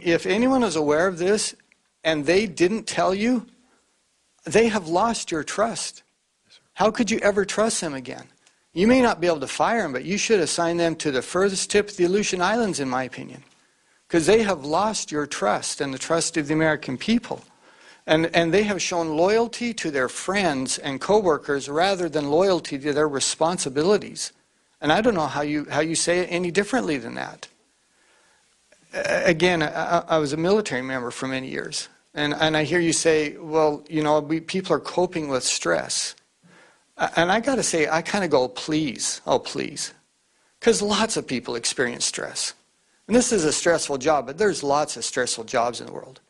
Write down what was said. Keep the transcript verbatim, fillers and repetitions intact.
If anyone is aware of this and they didn't tell you, they have lost your trust. How could you ever trust them again? You may not be able to fire them, but you should assign them to the furthest tip of the Aleutian Islands, in my opinion. Because they have lost your trust and the trust of the American people. And, and they have shown loyalty to their friends and co-workers rather than loyalty to their responsibilities. And I don't know how you, how you say it any differently than that. Again, I, I was a military member for many years. And, and I hear you say, well, you know, we, people are coping with stress. And I got to say, I kind of go, please, oh, please. Because lots of people experience stress. And this is a stressful job, but there's lots of stressful jobs in the world.